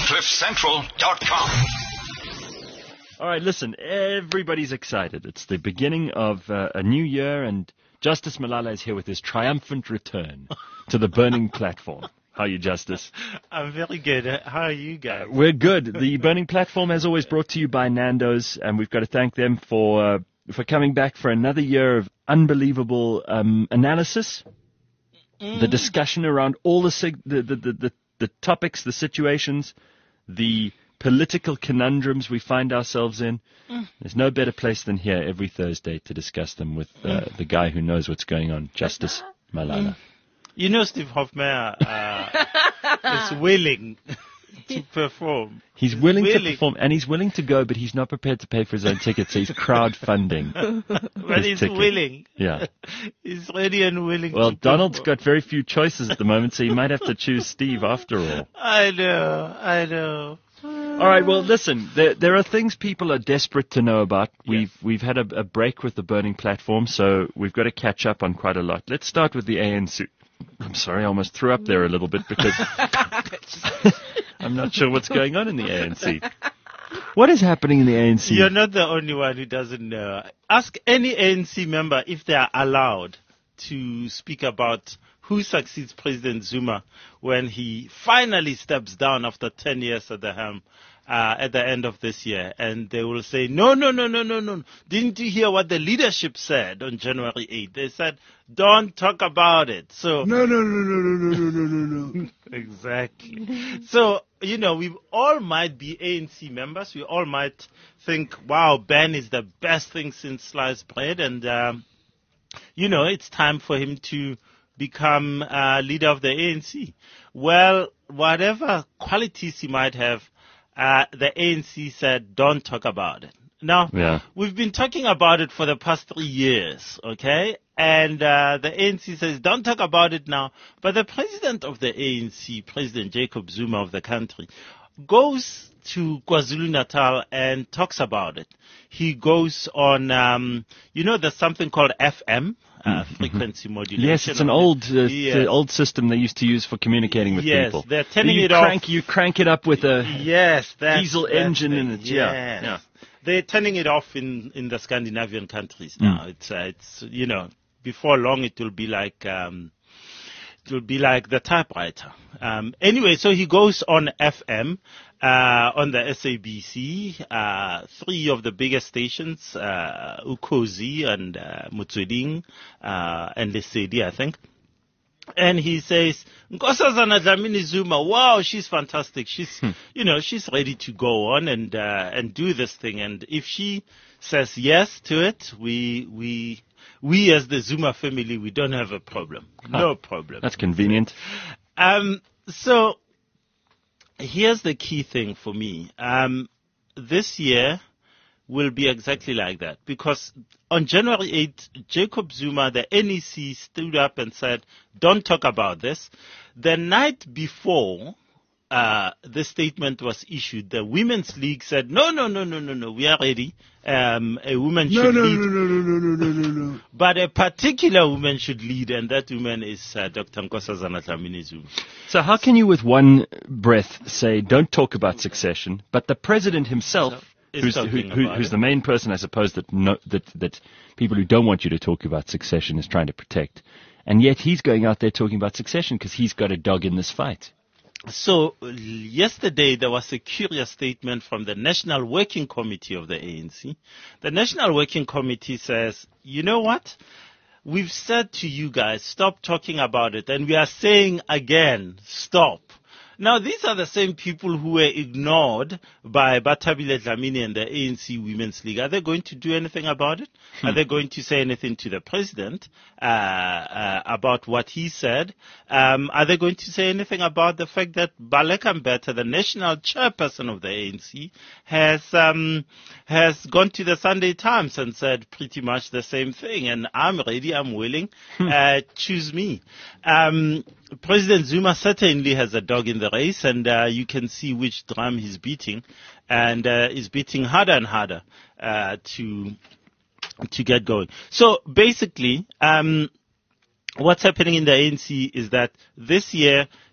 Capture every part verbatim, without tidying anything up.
cliff central dot com. All right, listen, everybody's excited. It's the beginning of uh, a new year, and Justice Malala is here with his triumphant return to the burning platform. How are you, Justice? I'm very good. How are you guys? Uh, we're good. The burning platform, as always, brought to you by Nando's, and we've got to thank them for uh, for coming back for another year of unbelievable um, analysis, mm. the discussion around all the, sig- the, the, the, the, the topics, the situations, the political conundrums we find ourselves in. Mm. There's no better place than here every Thursday to discuss them with uh, mm. the guy who knows what's going on, Justice Malala. Mm. You know Steve Hofmeyr uh, is willing to perform. He's, he's willing, willing to perform, and he's willing to go, but he's not prepared to pay for his own ticket, so he's crowdfunding. But he's ticket. willing. Yeah. He's ready and willing well, to Donald's perform. got very few choices at the moment, so you might have to choose Steve after all. I know, I know. All right, well, listen, there, there are things people are desperate to know about. We've yes. we've had a, a break with the burning platform, so we've got to catch up on quite a lot. Let's start with the A N C. I'm sorry, I almost threw up there a little bit because I'm not sure what's going on in the A N C. What is happening in the A N C? You're not the only one who doesn't know. Ask any A N C member if they are allowed to speak about who succeeds President Zuma when he finally steps down after ten years at the helm uh, at the end of this year. And they will say, no, no, no, no, no, no. Didn't you hear what the leadership said on January eighth? They said, don't talk about it. So No, no, no, no, no, no, no, no, no. Exactly. So, you know, we all might be A N C members. We all might think, wow, Ben is the best thing since sliced bread. And, um, you know, it's time for him to become uh, leader of the A N C. Well, whatever qualities he might have, uh, the A N C said, don't talk about it. Now, yeah. we've been talking about it for the past three years, okay? And uh, the A N C says, don't talk about it now. But the president of the A N C, President Jacob Zuma of the country, goes to KwaZulu-Natal and talks about it. He goes on, um, you know, there's something called F M, uh, frequency modulation. Yes, it's an old uh, yes. the old system they used to use for communicating with yes, people. Yes, they're turning you it crank, off. You crank it up with a yes, that's, diesel that's engine the, in it. Yes. Yeah, yeah. They're turning it off in, in the Scandinavian countries now. Mm. It's, uh, it's, you know, before long it will be like, um, it will be like the typewriter. Um, anyway, so he goes on F M, uh, on the S A B C, uh, three of the biggest stations, uh, Ukhozi and, uh, Motsweding, uh, and Lesedi, I think. And he says, Nkosazana Dlamini Zuma, wow, she's fantastic. She's, hmm. you know, she's ready to go on and, uh, and do this thing. And if she says yes to it, we, we, we as the Zuma family, we don't have a problem. Huh. No problem. That's convenient. Um, so here's the key thing for me. Um, this year will be exactly like that, because on January eighth, Jacob Zuma, the N E C, stood up and said, don't talk about this. The night before uh, the statement was issued, the Women's League said, no, no, no, no, no, no, we are ready. Um, a woman no, should no, lead. No, no, no, no, no, no, no, no. But a particular woman should lead, and that woman is uh, Doctor Nkosazana Dlamini Zuma. So how can you with one breath say, don't talk about succession, but the president himself... So- Who's, who, who, who's the main person, I suppose, that, no, that that people who don't want you to talk about succession is trying to protect. And yet he's going out there talking about succession because he's got a dog in this fight. So yesterday there was a curious statement from the National Working Committee of the A N C. The National Working Committee says, you know what? We've said to you guys, stop talking about it. And we are saying again, stop. Now, these are the same people who were ignored by Bathabile Dlamini and the A N C Women's League. Are they going to do anything about it? Hmm. Are they going to say anything to the president uh, uh, about what he said? Um, are they going to say anything about the fact that Baleka Mbete, the national chairperson of the A N C, has um, has gone to the Sunday Times and said pretty much the same thing? And I'm ready, I'm willing, hmm. uh, choose me. Um, President Zuma certainly has a dog in the race, and uh, you can see which drum he's beating, and uh, is beating harder and harder uh, to to get going. So basically, um, what's happening in the A N C is that this year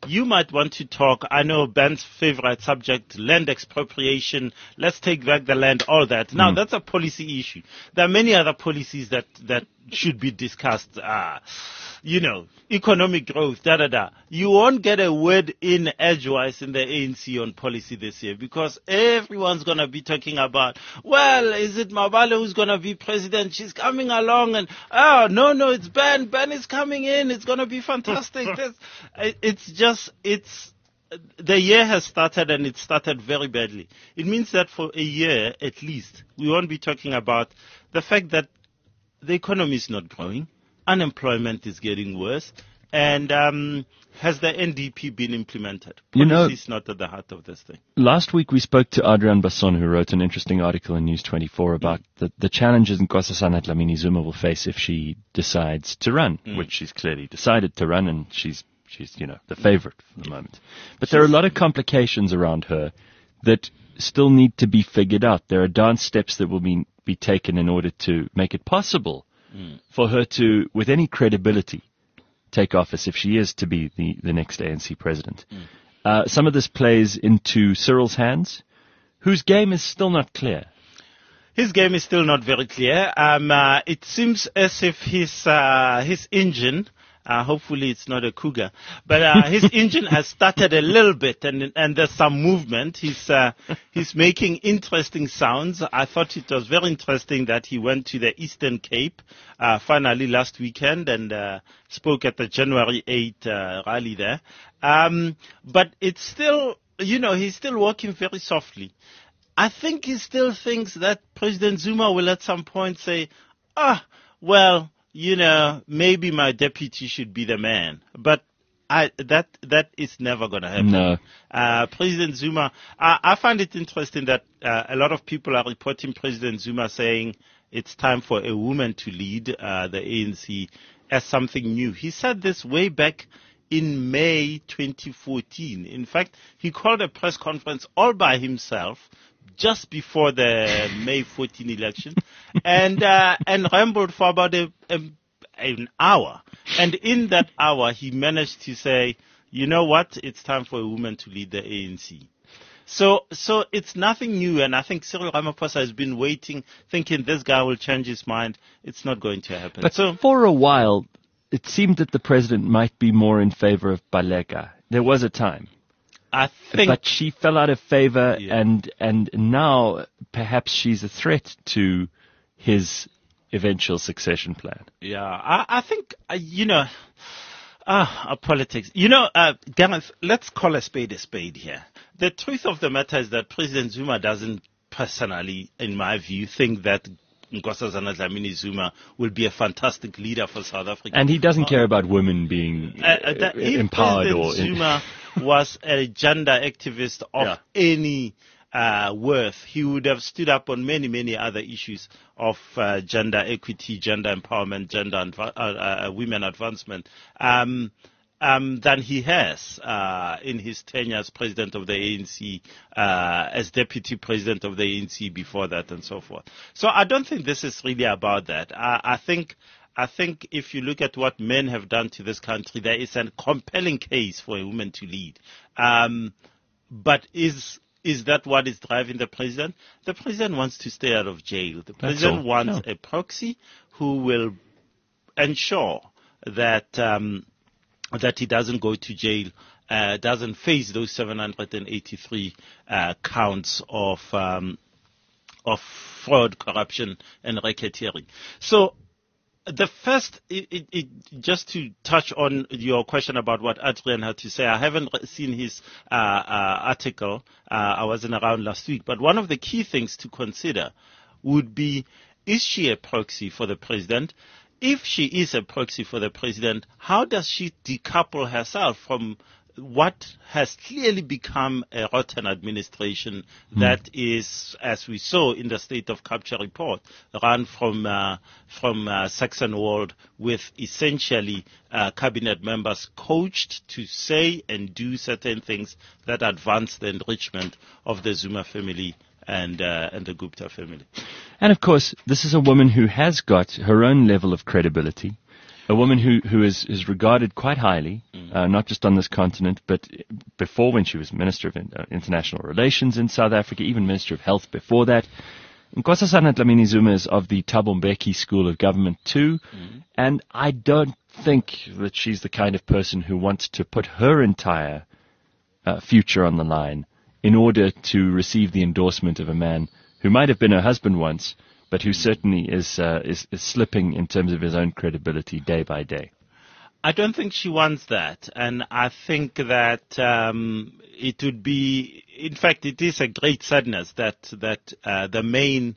you might want to talk, I know Ben's favorite subject, land expropriation, let's take back the land, all that. Now, Mm. that's a policy issue. There are many other policies that, that should be discussed. Uh, you know, economic growth, da da da. You won't get a word in edgewise in the A N C on policy this year because everyone's going to be talking about, well, is it Mabale who's going to be president? She's coming along and, oh, no, no, it's Ben. Ben is coming in. It's going to be fantastic. This- it's just, it's, the year has started and it started very badly. It means that for a year at least, we won't be talking about the fact that the economy is not growing, unemployment is getting worse, and um, has the N D P been implemented? Policy You know- is not at the heart of this thing. Last week we spoke to Adrian Basson, who wrote an interesting article in News twenty-four about the, the challenges Nkosazana Dlamini Zuma will face if she decides to run, which she's clearly decided to run, and she's, she's you know, the favorite for the moment. But there are a lot of complications around her that still need to be figured out. There are dance steps that will be, be taken in order to make it possible for her to, with any credibility, take office if she is to be the, the next A N C president. Mm. Uh, some of this plays into Cyril's hands, whose game is still not clear. His game is still not very clear. Um, uh, it seems as if his uh, his engine, uh, hopefully it's not a cougar, but uh, his engine has started a little bit, and and there's some movement. He's uh, he's making interesting sounds. I thought it was very interesting that he went to the Eastern Cape uh, finally last weekend and uh, spoke at the January eighth uh, rally there. Um, but it's still, you know, he's still walking very softly. I think he still thinks that President Zuma will at some point say, ah, well, you know, maybe my deputy should be the man. But I, that that is never going to happen. No. Uh, President Zuma, I, I find it interesting that uh, a lot of people are reporting President Zuma saying it's time for a woman to lead uh, the A N C as something new. He said this way back in May twenty fourteen. In fact, he called a press conference all by himself just before the May fourteenth election, and uh, and rambled for about a, a, an hour. And in that hour, he managed to say, you know what, it's time for a woman to lead the A N C. So so it's nothing new, and I think Cyril Ramaphosa has been waiting, thinking this guy will change his mind. It's not going to happen. But so for a while, it seemed that the president might be more in favor of Baleka. There was a time. I think... But she fell out of favor, Yeah. and and now perhaps she's a threat to his eventual succession plan. Yeah, I, I think, uh, you know, ah, uh, politics. You know, uh, Gareth, let's call a spade a spade here. The truth of the matter is that President Zuma doesn't personally, in my view, think that Nkosazana Dlamini Zuma will be a fantastic leader for South Africa. And he doesn't care about women being Uh, uh, that if empowered President or... Zuma was a gender activist of Yeah. any uh, worth, he would have stood up on many, many other issues of uh, gender equity, gender empowerment, gender and uh, uh, women advancement um, um, than he has uh, in his tenure as president of the A N C, uh, as deputy president of the A N C before that, and so forth. So I don't think this is really about that. I, I think. I think if you look at what men have done to this country, there is a compelling case for a woman to lead. Um, but is is that what is driving the president? The president wants to stay out of jail. The president all. wants No. a proxy who will ensure that um, that he doesn't go to jail, uh, doesn't face those seven hundred eighty-three uh, counts of um, of fraud, corruption, and racketeering. So. The first, it, it, it, just to touch on your question about what Adrian had to say, I haven't re- seen his uh, uh, article. Uh, I wasn't around last week. But one of the key things to consider would be, is she a proxy for the president? If she is a proxy for the president, how does she decouple herself from what has clearly become a rotten administration mm. that is, as we saw in the State of Capture report, run from uh, from uh, Saxonwold with essentially uh, cabinet members coached to say and do certain things that advance the enrichment of the Zuma family and uh, and the Gupta family. And of course, this is a woman who has got her own level of credibility. A woman who, who is, is regarded quite highly, mm. uh, not just on this continent, but before when she was Minister of uh, International Relations in South Africa, even Minister of Health before that. Nkosazana Dlamini-Zuma is of the Thabo Mbeki School of Government too, mm. and I don't think that she's the kind of person who wants to put her entire uh, future on the line in order to receive the endorsement of a man who might have been her husband once, but who certainly is, uh, is is slipping in terms of his own credibility day by day. I don't think she wants that, and I think that um, it would be, in fact, it is a great sadness that that uh, the main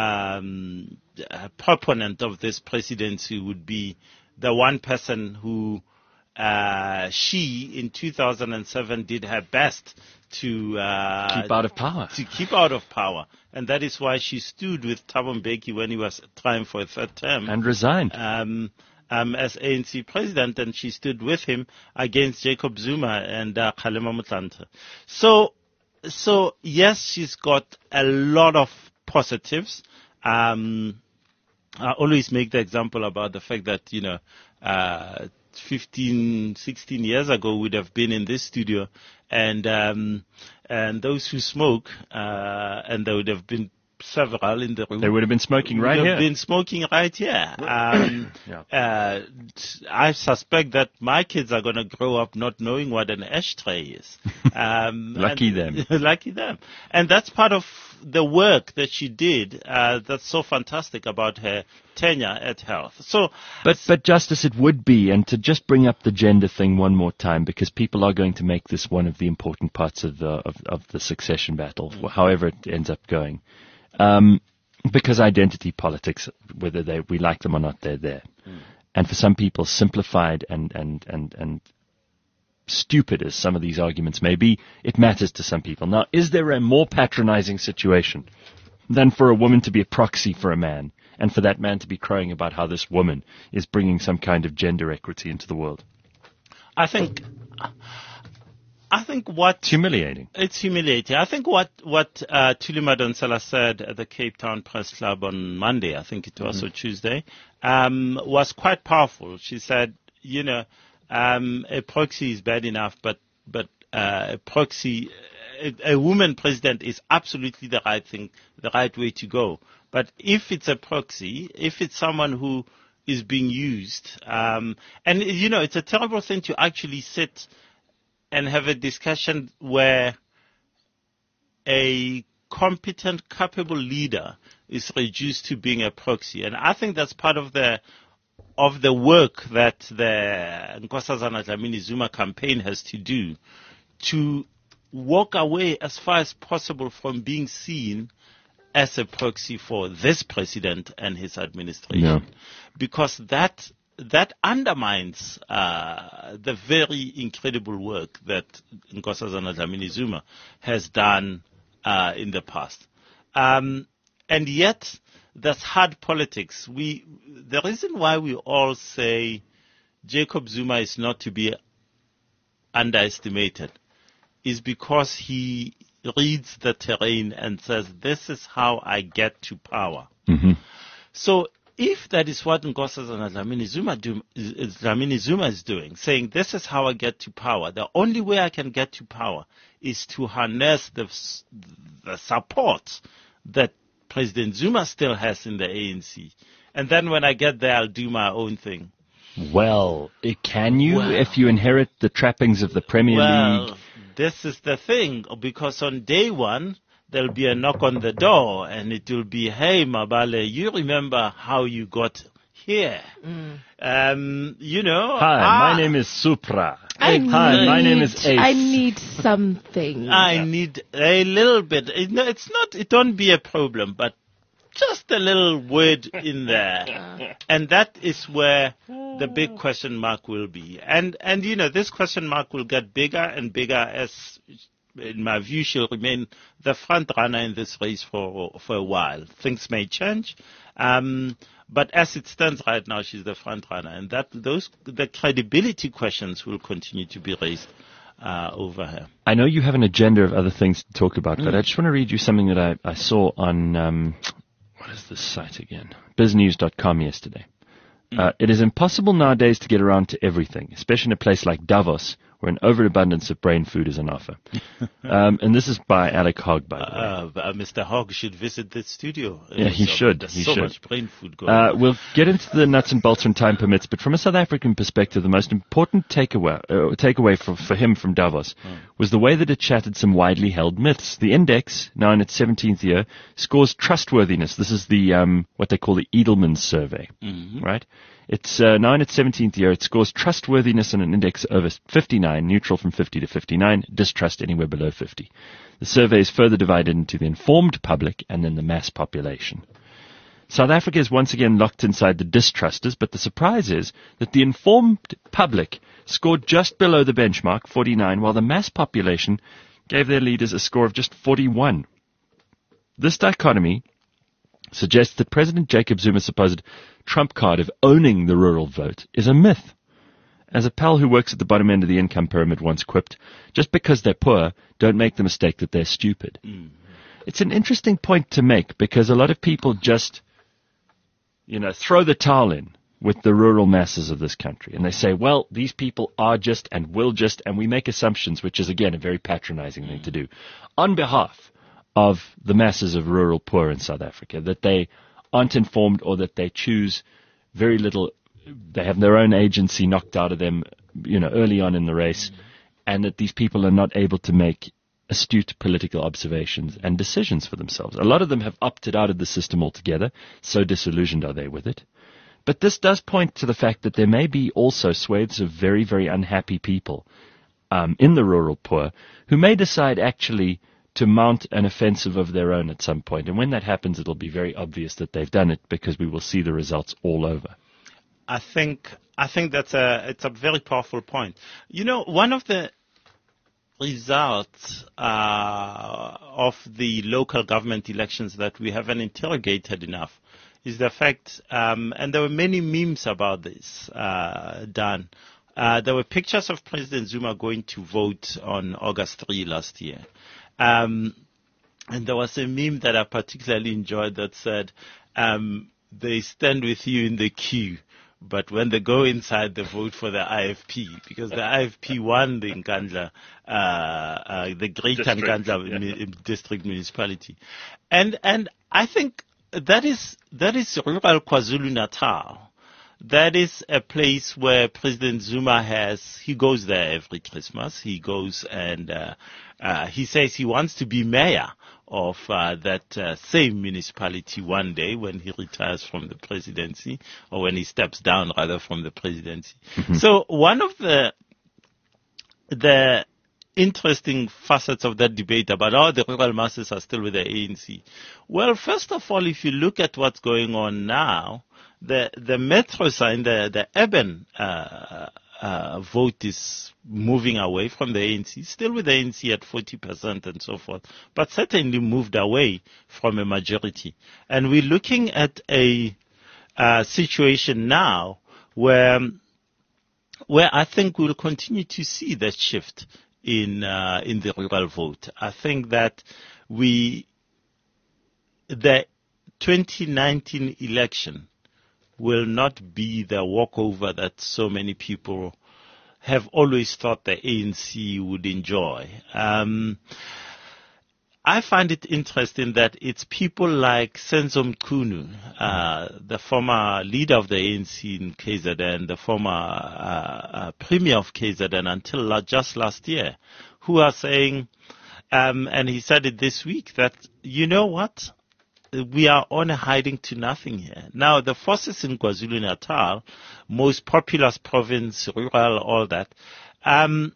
um, uh, proponent of this presidency would be the one person who uh, she in two thousand seven did her best to uh, keep out of power. To keep out of power. And that is why she stood with Thabo Mbeki when he was trying for a third term. And resigned. Um, um, as A N C president, and she stood with him against Jacob Zuma and uh, Kgalema Motlanthe. So, so yes, she's got a lot of positives. Um, I always make the example about the fact that, you know, uh, fifteen, sixteen years ago would have been in this studio, and um, and those who smoke, uh, and there would have been several in the room. They would have been smoking right would here. have been smoking right here. Um, yeah. uh, I suspect that my kids are going to grow up not knowing what an ashtray is. Um, lucky and, them. Lucky them. And that's part of the work that she did. Uh, that's so fantastic about her tenure at Health. So, but but Justice, it would be, and to just bring up the gender thing one more time, because people are going to make this one of the important parts of the of, of the succession battle, mm. however it ends up going. Um, because identity politics, whether they, we like them or not, they're there. Mm. And for some people, simplified and, and, and, and stupid as some of these arguments may be, it matters to some people. Now, is there a more patronizing situation than for a woman to be a proxy for a man, and for that man to be crowing about how this woman is bringing some kind of gender equity into the world? I think... I think what... It's humiliating. It's humiliating. I think what, what uh, Thuli Madonsela said at the Cape Town Press Club on Monday, I think it was, mm-hmm. or Tuesday, um, was quite powerful. She said, you know, um, a proxy is bad enough, but, but uh, a proxy, a, a woman president is absolutely the right thing, the right way to go. But if it's a proxy, if it's someone who is being used, um, and, you know, it's a terrible thing to actually sit and have a discussion where a competent, capable leader is reduced to being a proxy. And I think that's part of the of the work that the Nkosazana Dlamini-Zuma campaign has to do, to walk away as far as possible from being seen as a proxy for this president and his administration. Yeah. Because that that undermines uh, the very incredible work that Nkosazana Dlamini-Zuma has done uh, in the past. Um, and yet, that's hard politics. We, the reason why we all say Jacob Zuma is not to be underestimated is because he reads the terrain and says, this is how I get to power. Mm-hmm. So if that is what Nkosazana Dlamini-Zuma do, Dlamini-Zuma is doing, saying this is how I get to power, the only way I can get to power is to harness the, the support that President Zuma still has in the A N C. And then when I get there, I'll do my own thing. Well, can you well, if you inherit the trappings of the Premier well, League? This is the thing, because on day one, there'll be a knock on the door, and it will be, hey, Mabale, you remember how you got here? Mm. Um, you know. Hi, ah, my name is Supra. I Hi, need, my name is Ace. I need something. I need a little bit. It, no, it's not, it don't be a problem, but just a little word in there. And that is where the big question mark will be. And, and you know, this question mark will get bigger and bigger as, in my view, she'll remain the front runner in this race for for a while. Things may change, um, but as it stands right now, she's the front runner, and that those the credibility questions will continue to be raised uh, over her. I know you have an agenda of other things to talk about, Mm. but I just want to read you something that I, I saw on um, what is this site again? biz news dot com yesterday. Uh, it is impossible nowadays to get around to everything, especially in a place like Davos, where an overabundance of brain food is on offer. um, and this is by Alec Hogg, by the way. Uh, uh, Mister Hogg should visit the studio. Yeah, he So should. There's He so should. much brain food going Uh, on. we'll get into the nuts and bolts when time permits, but from a South African perspective, the most important takeaway, uh, takeaway for, for him from Davos was the way that it shattered some widely held myths. The index, now in its seventeenth year, scores trustworthiness. This is the um, what they call the Edelman survey, right? It's uh, now in its seventeenth year. It scores trustworthiness on an index over fifty-nine, neutral from fifty to fifty-nine, distrust anywhere below fifty. The survey is further divided into the informed public and then the mass population. South Africa is once again locked inside the distrusters, but the surprise is that the informed public scored just below the benchmark, forty-nine, while the mass population gave their leaders a score of just forty-one. This dichotomy suggests that President Jacob Zuma's supposed trump card of owning the rural vote is a myth. As a pal who works at the bottom end of the income pyramid once quipped, just because they're poor, don't make the mistake that they're stupid. Mm. It's an interesting point to make because a lot of people just, you know, throw the towel in with the rural masses of this country. And they say, well, these people are just and will just, and we make assumptions, which is, again, a very patronizing thing to do, on behalf of the masses of rural poor in South Africa, that they aren't informed or that they choose very little, they have their own agency knocked out of them, you know, early on in the race, and that these people are not able to make astute political observations and decisions for themselves. A lot of them have opted out of the system altogether, so disillusioned are they with it. But this does point to the fact that there may be also swathes of very, very unhappy people um, in the rural poor who may decide actually to mount an offensive of their own at some point. And when that happens, it'll be very obvious that they've done it because we will see the results all over. I think I think that's a it's a very powerful point. You know, one of the results uh, of the local government elections that we haven't interrogated enough is the fact, um, and there were many memes about this uh, done. Uh, there were pictures of President Zuma going to vote on August third last year. Um, and there was a meme that I particularly enjoyed that said, um, they stand with you in the queue, but when they go inside, they vote for the I F P, because the I F P won the Nkandla, uh, uh, the Greater District, Nkandla yeah. mi- district municipality. And, and I think that is, that is rural KwaZulu-Natal. That is a place where President Zuma has, he goes there every Christmas. He goes and uh, uh, he says he wants to be mayor of uh, that uh, same municipality one day when he retires from the presidency, or when he steps down rather from the presidency. Mm-hmm. So one of the the interesting facets of that debate about how the rural masses are still with the A N C. Well, first of all, if you look at what's going on now, the the metro sign, the the urban uh, uh, vote is moving away from the A N C, still with the A N C at forty percent and so forth, but certainly moved away from a majority. And we're looking at a uh, situation now where where I think we'll continue to see that shift in uh, in the rural vote. I think that we the twenty nineteen election will not be the walkover that so many people have always thought the A N C would enjoy. Um, I find it interesting that it's people like Senzo Mchunu, uh, the former leader of the A N C in K Z N, the former uh, uh, premier of K Z N until la- just last year, who are saying, um, and he said it this week, that, you know what? We are on a hiding to nothing here. Now, the forces in KwaZulu-Natal, most populous province, rural, all that, um,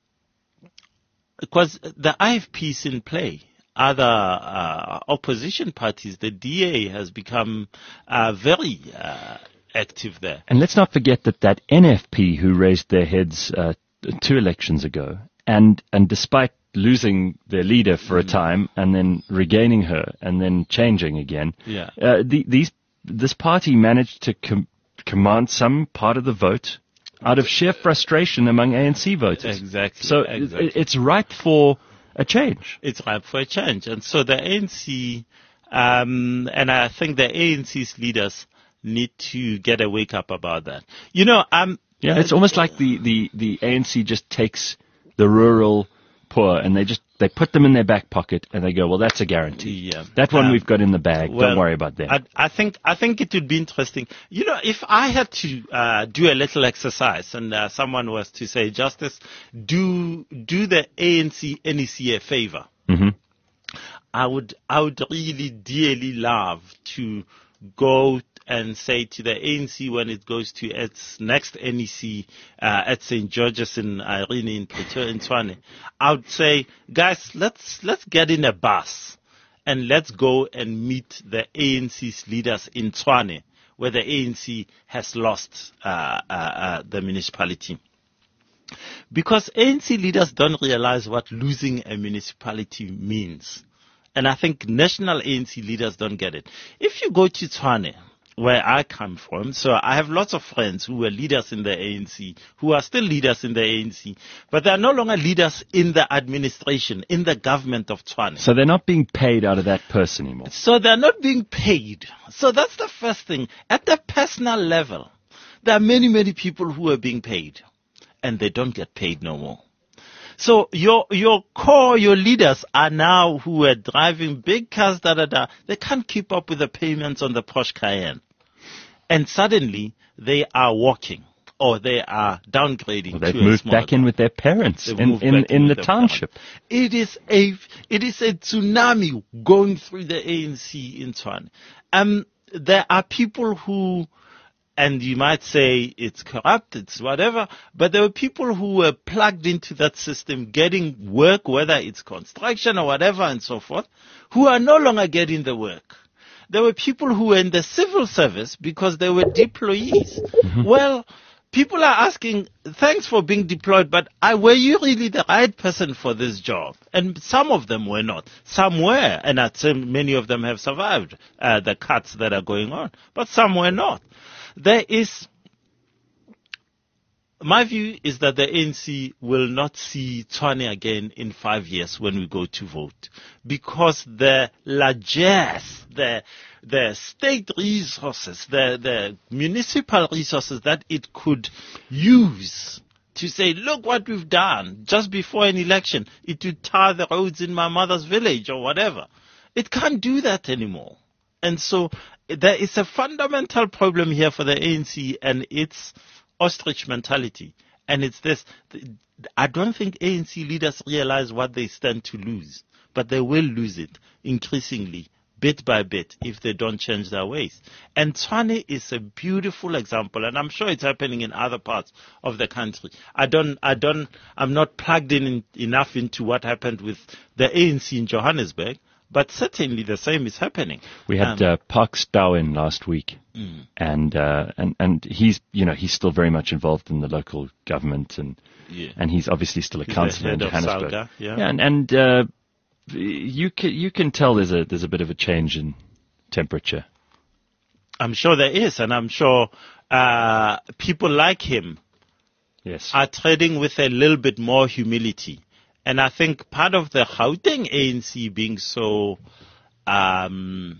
because the I F P is in play. Other uh, opposition parties, the D A has become uh, very uh, active there. And let's not forget that that N F P who raised their heads uh, two elections ago, and and despite losing their leader for a time and then regaining her and then changing again, Yeah. uh, the, these this party managed to com- command some part of the vote out of sheer frustration among A N C voters. Exactly. So exactly. it, it's ripe for a change. It's ripe for a change. And so the A N C, um, and I think the A N C's leaders need to get a wake up about that. You know, um, Yeah, it's almost like the, the, the A N C just takes the rural poor and they just they put them in their back pocket and they go, well, that's a guarantee. Yeah. That one Um, we've got in the bag. well, Don't worry about that. I, I think I think it would be interesting. You know, if I had to uh, do a little exercise and uh, someone was to say, Justice, do do the A N C N E C a favor. Mm-hmm. I would I would really dearly love to go and say to the A N C when it goes to its next N E C uh, at Saint George's in Irene in Pretoria in Tshwane, I would say, guys, let's let's get in a bus and let's go and meet the A N C's leaders in Tshwane, where the A N C has lost uh, uh, uh, the municipality. Because A N C leaders don't realize what losing a municipality means. And I think national A N C leaders don't get it. If you go to Tshwane, where I come from, so I have lots of friends who were leaders in the A N C, who are still leaders in the A N C, but they are no longer leaders in the administration, in the government of Tshwane. So they're not being paid out of that purse anymore. So they're not being paid. So that's the first thing. At the personal level, there are many, many people who are being paid, and they don't get paid no more. So your your core, your leaders are now who are driving big cars, da da da. They can't keep up with the payments on the Porsche Cayenne, and suddenly they are walking or they are downgrading. Well, they've to a moved smaller back in with their parents They've in moved in, back in with the their township. parents. It is a it is a tsunami going through the A N C in Tshwane. Um, there are people who. And you might say it's corrupt, it's whatever, but there were people who were plugged into that system getting work, whether it's construction or whatever and so forth, who are no longer getting the work. There were people who were in the civil service because they were deployees. Mm-hmm. Well, people are asking, thanks for being deployed, but I, were you really the right person for this job? And some of them were not. Some were, and I'd say many of them have survived uh, the cuts that are going on, but some were not. There is, my view is that the A N C will not see Tshwane again in five years when we go to vote, because the largesse, the the state resources, the the municipal resources that it could use to say, look what we've done just before an election, it would tar the roads in my mother's village or whatever. It can't do that anymore. And so there is a fundamental problem here for the A N C and its ostrich mentality. And it's this. I don't think A N C leaders realize what they stand to lose, but they will lose it increasingly, bit by bit, if they don't change their ways. And Tshwane is a beautiful example, and I'm sure it's happening in other parts of the country. I don't, I don't, I'm not plugged in, in enough into what happened with the A N C in Johannesburg, but certainly the same is happening. We had um, uh, Park Stowin last week, mm. and uh, and and he's you know he's still very much involved in the local government, and yeah. and he's obviously still a he's councillor in Johannesburg. Salga, yeah. yeah, and and uh, you can you can tell there's a there's a bit of a change in temperature. I'm sure there is, and I'm sure uh, people like him yes. are treading with a little bit more humility. And I think part of the Gauteng A N C being so um,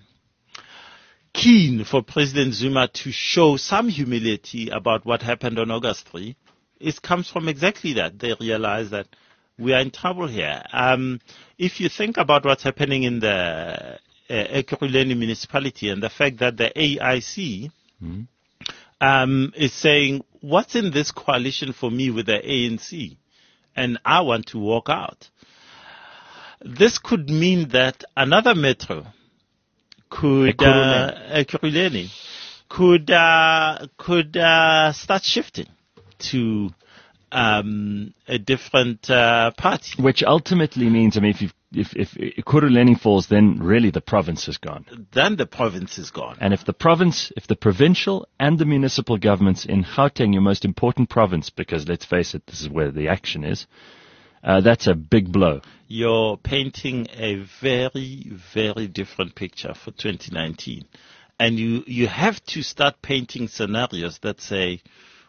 keen for President Zuma to show some humility about what happened on August third, it comes from exactly that. They realize that we are in trouble here. Um, if you think about what's happening in the uh, Ekurhuleni municipality and the fact that the A I C mm-hmm. um, is saying, what's in this coalition for me with the A N C? And I want to walk out. This could mean that another metro could, Ekurhuleni, uh, could, uh, could, uh, start shifting to, um, a different, uh, party. Which ultimately means, I mean, if you've If, if Ekurhuleni falls, then really the province is gone. Then the province is gone. And if the province, if the provincial and the municipal governments in Gauteng, your most important province, because let's face it, this is where the action is, uh, that's a big blow. You're painting a very, very different picture for twenty nineteen. And you, you have to start painting scenarios that say,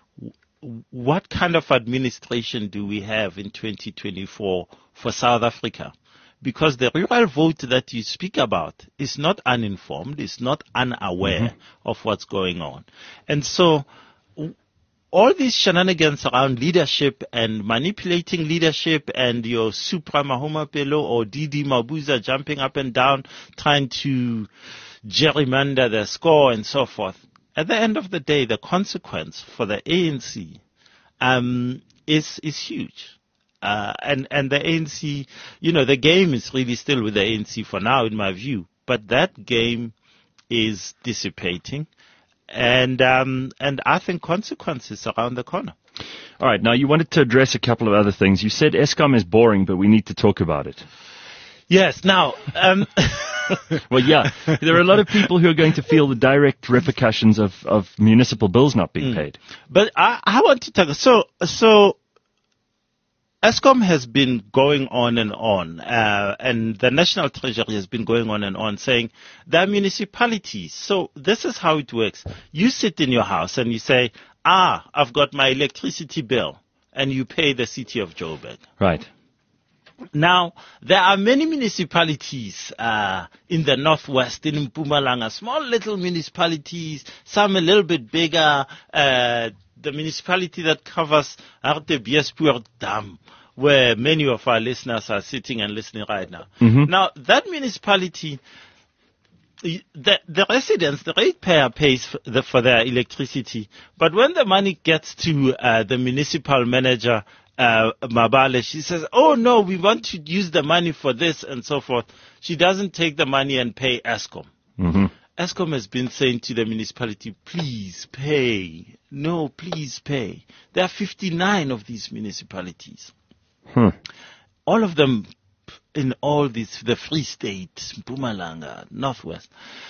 what kind of administration do we have in twenty twenty-four for South Africa? because the rural vote that you speak about is not uninformed, is not unaware mm-hmm. of what's going on. And so all these shenanigans around leadership and manipulating leadership and your Supra Mahoma Pelo or Didi Mabuza jumping up and down trying to gerrymander the score and so forth. At the end of the day, the consequence for the A N C um, is is huge. Uh, and, and the A N C, you know, the game is really still with the A N C for now, in my view. But that game is dissipating. And um, and I think consequences around the corner. All right. Now, you wanted to address a couple of other things. You said Eskom is boring, but we need to talk about it. Yes. Now, um, well, yeah, there are a lot of people who are going to feel the direct repercussions of, of municipal bills not being mm. paid. But I, I want to talk. So so. Eskom has been going on and on, uh, and the National Treasury has been going on and on saying there are municipalities. So this is how it works. You sit in your house and you say, ah, I've got my electricity bill, and you pay the city of Joburg. Right. Now, there are many municipalities uh, in the northwest, in Mpumalanga, small little municipalities, some a little bit bigger, uh, the municipality that covers Hartbeespoort Dam, where many of our listeners are sitting and listening right now. Mm-hmm. Now, that municipality, the, the residents, the ratepayer pays for, the, for their electricity, but when the money gets to uh, the municipal manager, uh, Mabale, she says, oh no, we want to use the money for this and so forth. She doesn't take the money and pay Eskom. Mm-hmm. Eskom has been saying to the municipality, please pay. No, please pay. There are fifty-nine of these municipalities. Hmm. All of them in all these, the Free State, Mpumalanga, Northwest.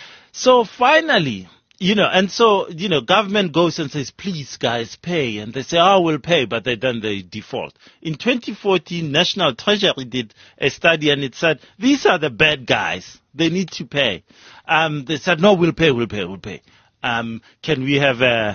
So finally, you know, and so, you know, government goes and says, please guys pay. And they say, oh, we'll pay, but they then they default. In twenty fourteen, National Treasury did a study and it said, these are the bad guys. They need to pay. Um, they said, no, we'll pay, we'll pay, we'll pay. Um, can we have a,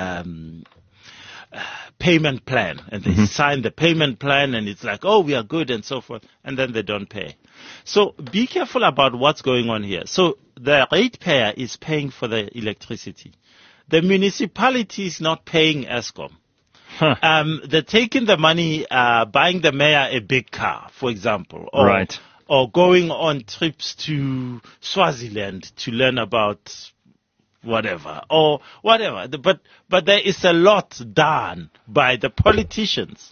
um, uh, payment plan? And they mm-hmm. sign the payment plan and it's like, oh, we are good and so forth. And then they don't pay. So be careful about what's going on here. So the ratepayer is paying for the electricity. The municipality is not paying Eskom. Huh. Um, they're taking the money, uh, buying the mayor a big car, for example. Or, right. Or going on trips to Swaziland to learn about whatever, or whatever. But, but there is a lot done by the politicians.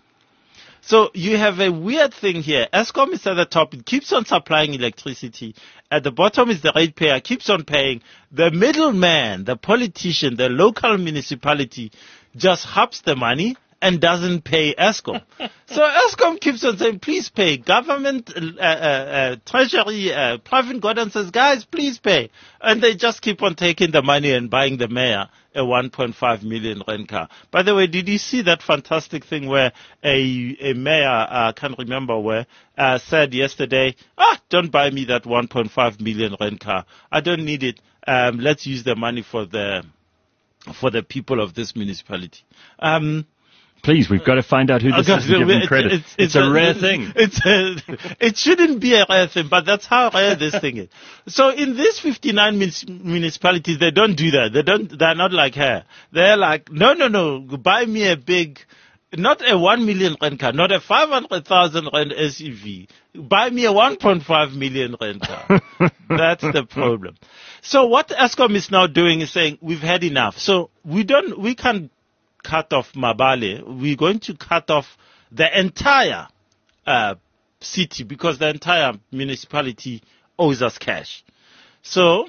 So you have a weird thing here. Eskom is at the top. It keeps on supplying electricity. At the bottom is the ratepayer, keeps on paying. The middleman, the politician, the local municipality just hops the money and doesn't pay Eskom. So Eskom keeps on saying, please pay. Government, uh, uh, uh, treasury, uh, Pravin Gordhan says, guys, please pay. And they just keep on taking the money and buying the mayor a one point five million rand car. By the way, did you see that fantastic thing where a, a mayor, I uh, can't remember where, uh, said yesterday, ah, don't buy me that one point five million rand car. I don't need it. Um, let's use the money for the, for the people of this municipality. Um, Please, we've got to find out who this is and give them credit. It's, it's, it's a, a rare thing. It's a, it shouldn't be a rare thing, but that's how rare this thing is. So in these fifty-nine municipalities, they don't do that. They don't. They're not like her. They're like, no, no, no. Buy me a big, not a one million rand car, not a five hundred thousand rand S U V. Buy me a one point five million rand car. That's the problem. So what Eskom is now doing is saying we've had enough. So we don't. We can't cut off Mabale. We're going to cut off the entire uh, city because the entire municipality owes us cash. So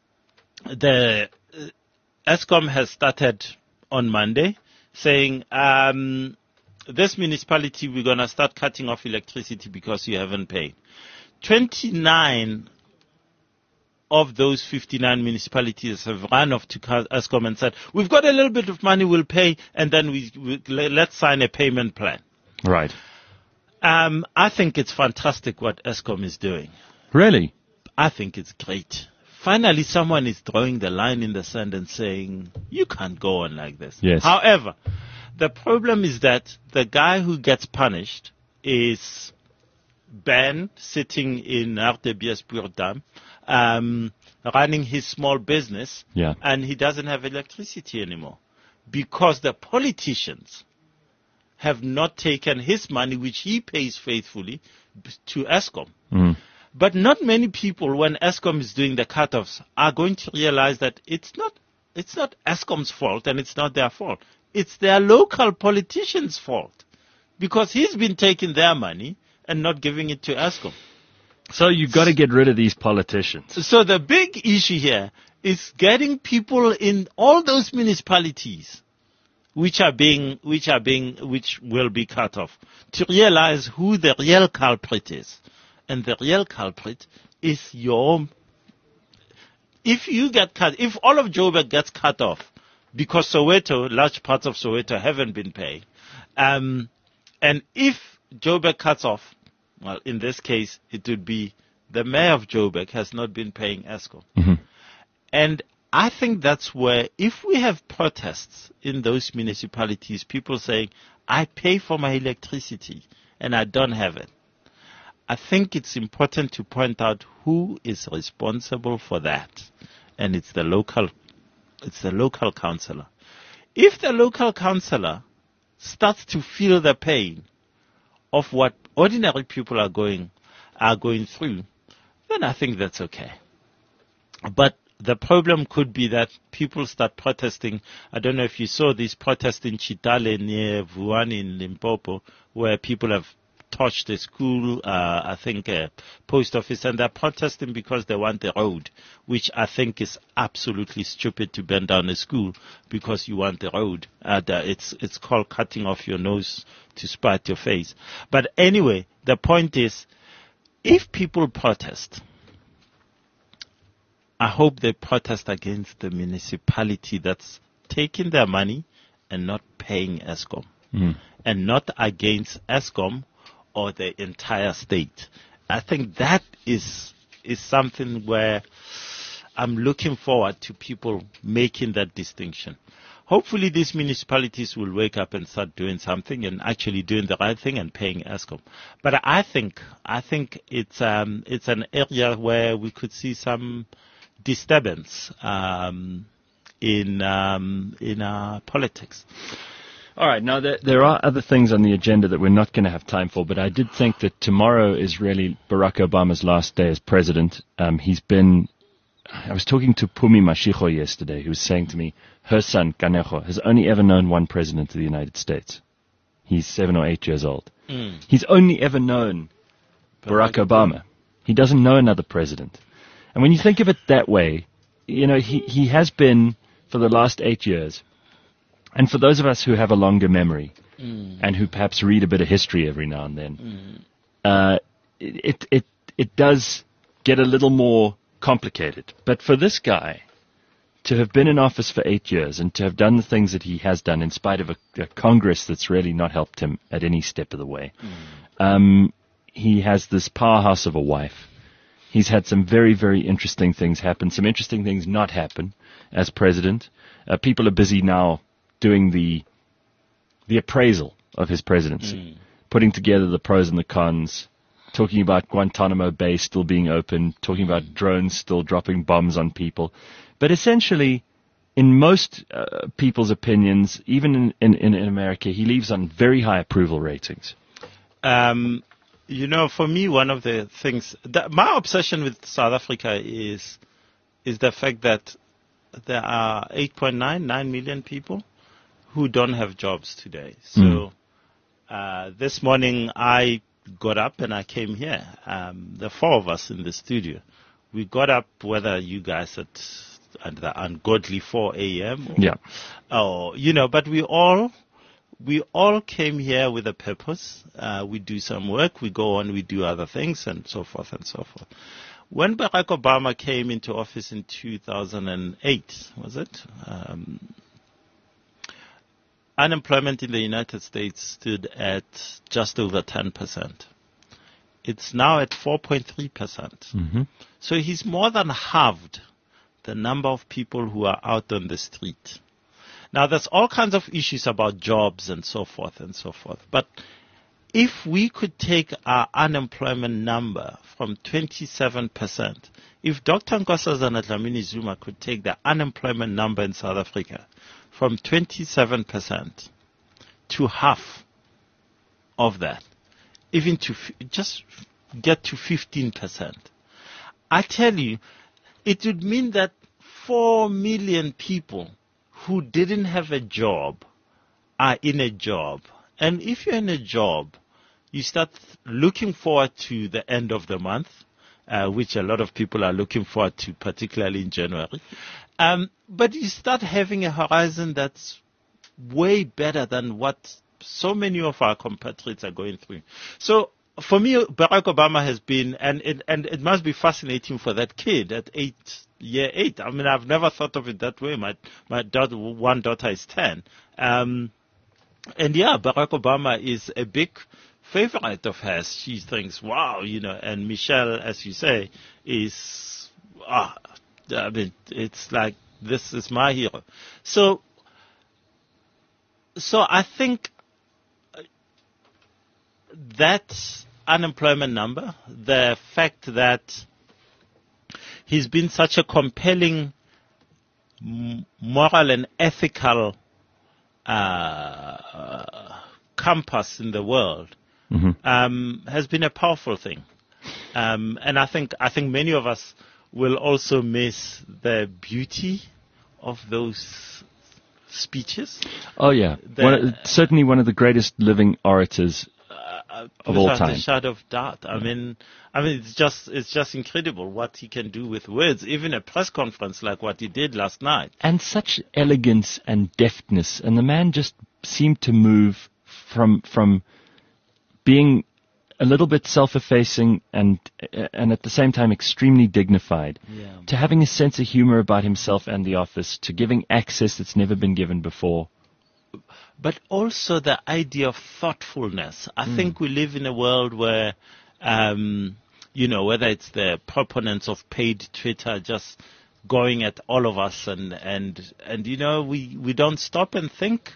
the uh, Eskom has started on Monday saying um, this municipality, we're going to start cutting off electricity because you haven't paid. twenty-nine of those fifty-nine municipalities have run off to Eskom and said, we've got a little bit of money, we'll pay, and then we, we let's sign a payment plan. Right. Um, I think it's fantastic what Eskom is doing. Really? I think it's great. Finally, someone is drawing the line in the sand and saying, you can't go on like this. Yes. However, the problem is that the guy who gets punished is Ben sitting in Hartbeespoort, um, running his small business, Yeah. and he doesn't have electricity anymore because the politicians have not taken his money, which he pays faithfully, to Eskom. Mm. But not many people, when Eskom is doing the cutoffs, are going to realize that it's not it's not Eskom's fault and it's not their fault. It's their local politicians' fault because he's been taking their money and not giving it to Eskom. So you've got to get rid of these politicians. So the big issue here is getting people in all those municipalities which are being which are being which will be cut off to realize who the real culprit is. And the real culprit is your... If you get cut, if all of Joburg gets cut off, because Soweto, large parts of Soweto haven't been paying, um, and if Joburg cuts off, well, in this case, it would be the mayor of Joburg has not been paying Eskom. Mm-hmm. And I think that's where, if we have protests in those municipalities, people saying, I pay for my electricity and I don't have it, I think it's important to point out who is responsible for that, and it's the local, it's the local councillor. If the local councillor starts to feel the pain of what ordinary people are going are going through, then I think that's okay. But the problem could be that people start protesting. I don't know if you saw this protest in Chitale near Vuani in Limpopo, where people have torched a school, uh, I think a post office, and they're protesting because they want a road, which I think is absolutely stupid to burn down a school because you want a road. Uh, it's, it's called cutting off your nose to spite your face. But anyway, the point is, if people protest, I hope they protest against the municipality that's taking their money and not paying Eskom, Mm. and not against Eskom or the entire state. I think that is is something where I'm looking forward to people making that distinction. Hopefully these municipalities will wake up and start doing something and actually doing the right thing and paying Eskom. But I think I think it's um it's an area where we could see some disturbance um in um in our politics. All right. Now, there, there are other things on the agenda that we're not going to have time for, but I did think that tomorrow is really Barack Obama's last day as president. Um, he's been... I was talking to Pumi Mashiko yesterday, who was saying to me, her son, Kanejo, has only ever known one president of the United States. He's seven or eight years old. Mm. He's only ever known Barack Obama. He doesn't know another president. And when you think of it that way, you know, he, he has been, for the last eight years... And for those of us who have a longer memory mm. and who perhaps read a bit of history every now and then, mm. uh, it, it, it does get a little more complicated. But for this guy to have been in office for eight years and to have done the things that he has done in spite of a, a Congress that's really not helped him at any step of the way, mm. um, he has this powerhouse of a wife. He's had some very, very interesting things happen, some interesting things not happen as president. Uh, people are busy now doing the the appraisal of his presidency, mm. putting together the pros and the cons, talking about Guantanamo Bay still being open, talking about drones still dropping bombs on people. But essentially, in most uh, people's opinions, even in, in, in America, he leaves on very high approval ratings. Um, you know, for me, one of the things, that my obsession with South Africa is is the fact that there are eight point nine, nine million people who don't have jobs today. So mm. uh, this morning I got up and I came here. Um, the four of us in the studio. We got up, whether you guys at, at the ungodly four a.m. Or, yeah. or, you know, but we all, we all came here with a purpose. Uh, we do some work, we go on, we do other things, and so forth and so forth. When Barack Obama came into office in two thousand eight, was it? Um, Unemployment in the United States stood at just over ten percent. It's now at four point three percent. Mm-hmm. So he's more than halved the number of people who are out on the street. Now, there's all kinds of issues about jobs and so forth and so forth. But if we could take our unemployment number from twenty-seven percent, if Doctor Nkosazana Dlamini Zuma could take the unemployment number in South Africa from twenty-seven percent to half of that, even to f- just get to fifteen percent, I tell you, it would mean that four million people who didn't have a job are in a job. And if you're in a job, you start looking forward to the end of the month, uh, which a lot of people are looking forward to, particularly in January. Um, but you start having a horizon that's way better than what so many of our compatriots are going through. So for me, Barack Obama has been, and it, and it must be fascinating for that kid at eight, year eight. I mean, I've never thought of it that way. My my daughter, one daughter is ten. Um, and yeah, Barack Obama is a big favorite of hers. She thinks, wow, you know, and Michelle, as you say, is, ah, I mean, it's like, this is my hero. So, so I think that unemployment number, the fact that he's been such a compelling moral and ethical uh, compass in the world, mm-hmm. um, has been a powerful thing. Um, and I think I think many of us will also miss the beauty of those speeches. Oh yeah, The, one, certainly one of the greatest living orators uh, of all without time. a shadow of doubt. I mean, I mean, it's just it's just incredible what he can do with words. Even a press conference like what he did last night. And such elegance and deftness, and the man just seemed to move from from being a little bit self-effacing and and at the same time extremely dignified, Yeah. to having a sense of humor about himself and the office, to giving access that's never been given before. But also the idea of thoughtfulness. I mm. think we live in a world where, um, you know, whether it's the proponents of paid Twitter just going at all of us, and and and you know, we we don't stop and think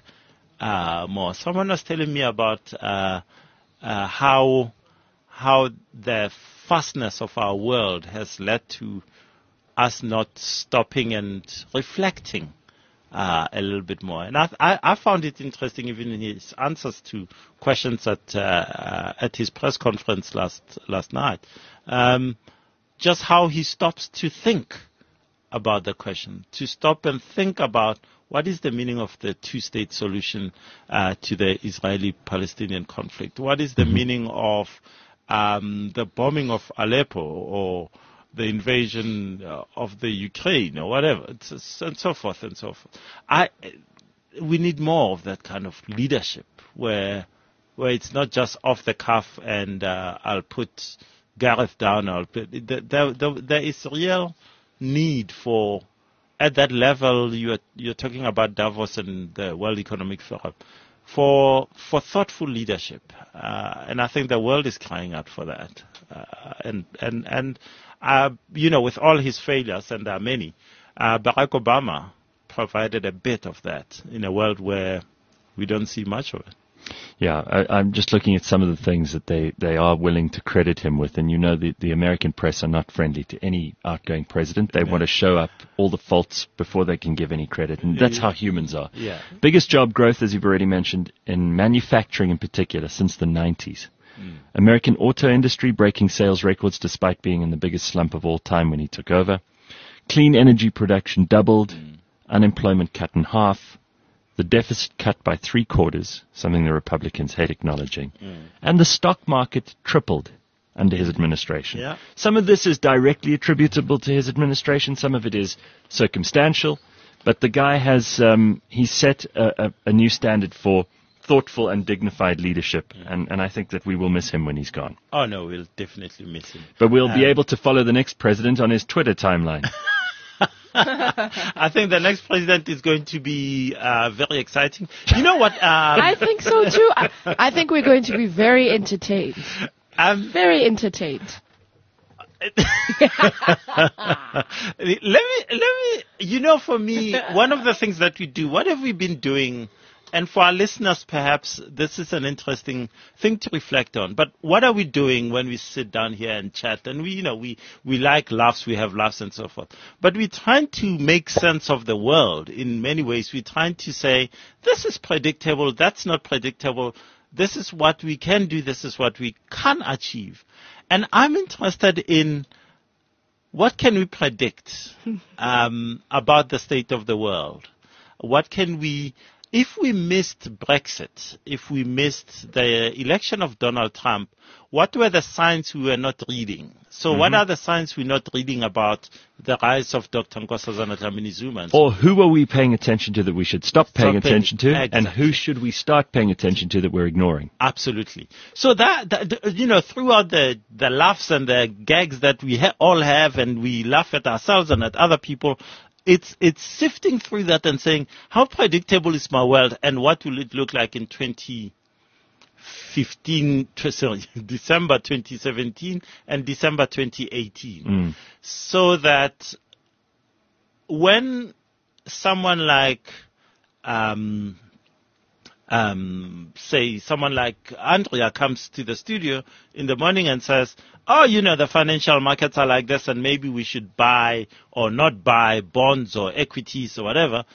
uh, more. Someone was telling me about. Uh, Uh, how how the fastness of our world has led to us not stopping and reflecting uh, a little bit more. And I, I, I found it interesting, even in his answers to questions at uh, uh, at his press conference last last night, um, just how he stops to think about the question, to stop and think about what is the meaning of the two-state solution uh, to the Israeli-Palestinian conflict? What is the mm-hmm. meaning of um, the bombing of Aleppo or the invasion uh, of the Ukraine or whatever, it's, and so forth and so forth? I, we need more of that kind of leadership where where it's not just off the cuff and uh, I'll put Gareth down. I'll put, there, there, there is real need for, at that level, you're, you're talking about Davos and the World Economic Forum, for for thoughtful leadership. Uh, and I think the world is crying out for that. Uh, and, and, and uh, you know, with all his failures, and there are many, uh, Barack Obama provided a bit of that in a world where we don't see much of it. Yeah, I, I'm just looking at some of the things that they, they are willing to credit him with. And you know, the, the American press are not friendly to any outgoing president. They yeah. want to show up all the faults before they can give any credit. And that's how humans are. Yeah. Biggest job growth, as you've already mentioned, in manufacturing in particular, since the nineties. Mm. American auto industry breaking sales records despite being in the biggest slump of all time when he took over. Clean energy production doubled. Mm. Unemployment cut in half. The deficit cut by three quarters, something the Republicans hate acknowledging. Mm. And the stock market tripled under his administration. Yeah. Some of this is directly attributable to his administration. Some of it is circumstantial. But the guy has, um, he set a, a, a new standard for thoughtful and dignified leadership. Mm. And, and I think that we will miss him when he's gone. Oh, no, we'll definitely miss him. But we'll um, be able to follow the next president on his Twitter timeline. I think the next president is going to be uh, very exciting. You know what? Um, I think so too. I, I think we're going to be very entertained. Um, very entertained. let me, let me. You know, for me, one of the things that we do. What have we been doing And for our listeners, perhaps this is an interesting thing to reflect on. But what are we doing when we sit down here and chat? And we, you know, we, we like laughs, we have laughs and so forth. But we're trying to make sense of the world in many ways. We're trying to say, this is predictable, that's not predictable. This is what we can do, this is what we can achieve. And I'm interested in what can we predict um, about the state of the world? What can we... If we missed Brexit, if we missed the election of Donald Trump, what were the signs we were not reading? So mm-hmm. what are the signs we're not reading about the rise of Doctor Nkosazana Dlamini-Zuma? Or who are we paying attention to that we should stop paying Stop attention paying, to? exactly. And who should we start paying attention to that we're ignoring? Absolutely. So that, that you know, throughout the, the laughs and the gags that we ha- all have, and we laugh at ourselves and at other people, It's it's sifting through that and saying, how predictable is my world and what will it look like in twenty fifteen, sorry, December twenty seventeen and December twenty eighteen. Mm. So that when someone like, um, um, say, someone like Andrea comes to the studio in the morning and says, oh, you know, the financial markets are like this and maybe we should buy or not buy bonds or equities or whatever,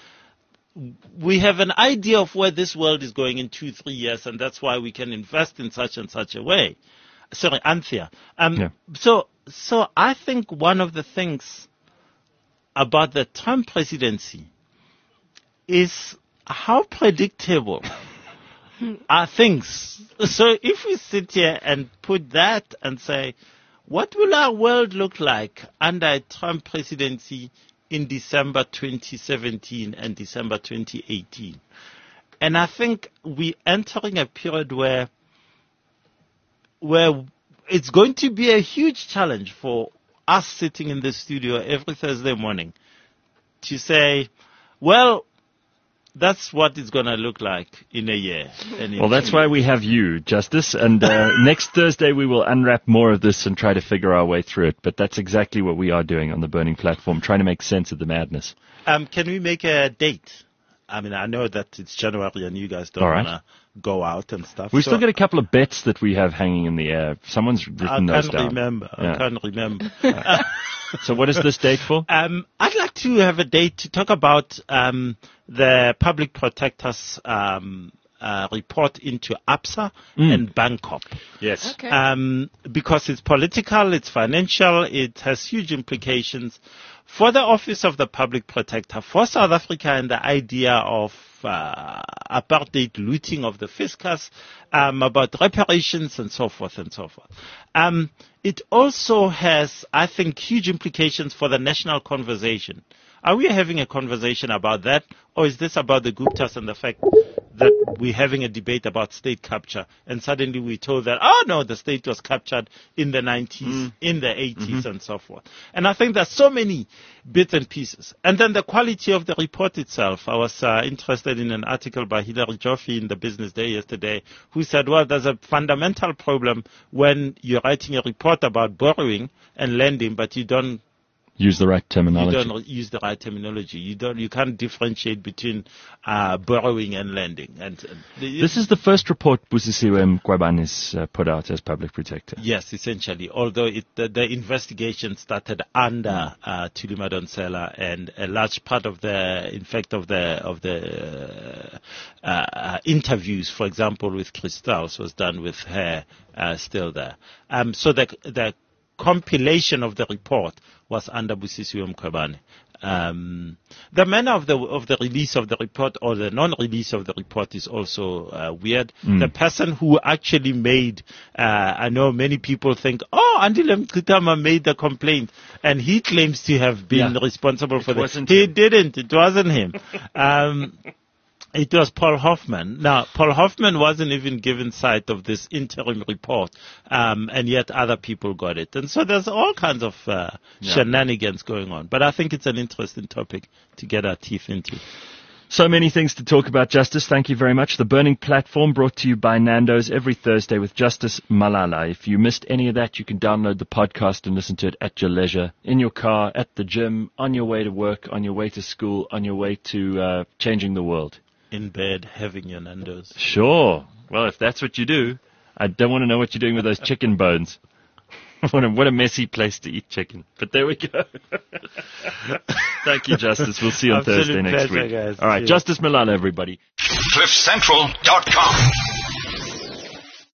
we have an idea of where this world is going in two, three years, and that's why we can invest in such and such a way. Sorry, Anthea. Um, yeah. So, so I think one of the things about the Trump presidency is how predictable are things. So if we sit here and put that and say, what will our world look like under a Trump presidency in December twenty seventeen and December twenty eighteen? And I think we're entering a period where, where it's going to be a huge challenge for us sitting in the studio every Thursday morning to say, well, that's what it's going to look like in a year. Well, that's why we have you, Justice. And uh, next Thursday we will unwrap more of this and try to figure our way through it. But that's exactly what we are doing on the Burning Platform, trying to make sense of the madness. Um, can we make a date? I mean, I know that it's January and you guys don't right. want to go out and stuff. We've so still got a couple of bets that we have hanging in the air. Someone's written I those can't down. remember. Yeah. I can't remember. So what is this date for? Um, I'd like to have a date to talk about um, the Public Protector's um, uh, report into ABSA Mm. and Bangkok. Yes. Okay. Um, because it's political, it's financial, it has huge implications for the Office of the Public Protector, for South Africa, and the idea of uh, apartheid looting of the fiscus, um, about reparations and so forth and so forth. Um, it also has, I think, huge implications for the national conversation. Are we having a conversation about that, or is this about the Guptas and the fact that we're having a debate about state capture, and suddenly we're told that, oh no, the state was captured in the nineties, mm. in the eighties, mm-hmm. and so forth. And I think there's so many bits and pieces. And then the quality of the report itself. I was uh, interested in an article by Hilary Joffe in the Business Day yesterday, who said, well, there's a fundamental problem when you're writing a report about borrowing and lending, but you don't use the right terminology. You don't use the right terminology. You don't. You can't differentiate between uh, borrowing and lending. And uh, this is the first report Busisiwe Mqwebane has uh, put out as public protector. Yes, essentially. Although it, the, the investigation started under uh, Thuli Madonsela, and a large part of the, in fact, of the of the uh, uh, interviews, for example, with Kristals, was done with her uh, still there. Um, so the the compilation of the report was under Busisiwe Mqwebane. Um, the manner of the of the release of the report, or the non-release of the report, is also uh, weird. Mm. The person who actually made, uh, I know many people think, oh, Andile Mngxitama made the complaint, and he claims to have been yeah. responsible for that. He him. didn't. It wasn't him. um, It was Paul Hoffman. Now, Paul Hoffman wasn't even given sight of this interim report, um, and yet other people got it. And so there's all kinds of uh, yeah. shenanigans going on. But I think it's an interesting topic to get our teeth into. So many things to talk about, Justice. Thank you very much. The Burning Platform, brought to you by Nando's every Thursday with Justice Malala. If you missed any of that, you can download the podcast and listen to it at your leisure, in your car, at the gym, on your way to work, on your way to school, on your way to uh, changing the world. in bed having your Nando's. Sure. Well, if that's what you do, I don't want to know what you're doing with those chicken bones. What a, what a messy place to eat chicken. But there we go. Thank you, Justice. We'll see you on Absolute Thursday next pleasure, week. guys. All right, Cheers. Justice Malala, everybody. cliff central dot com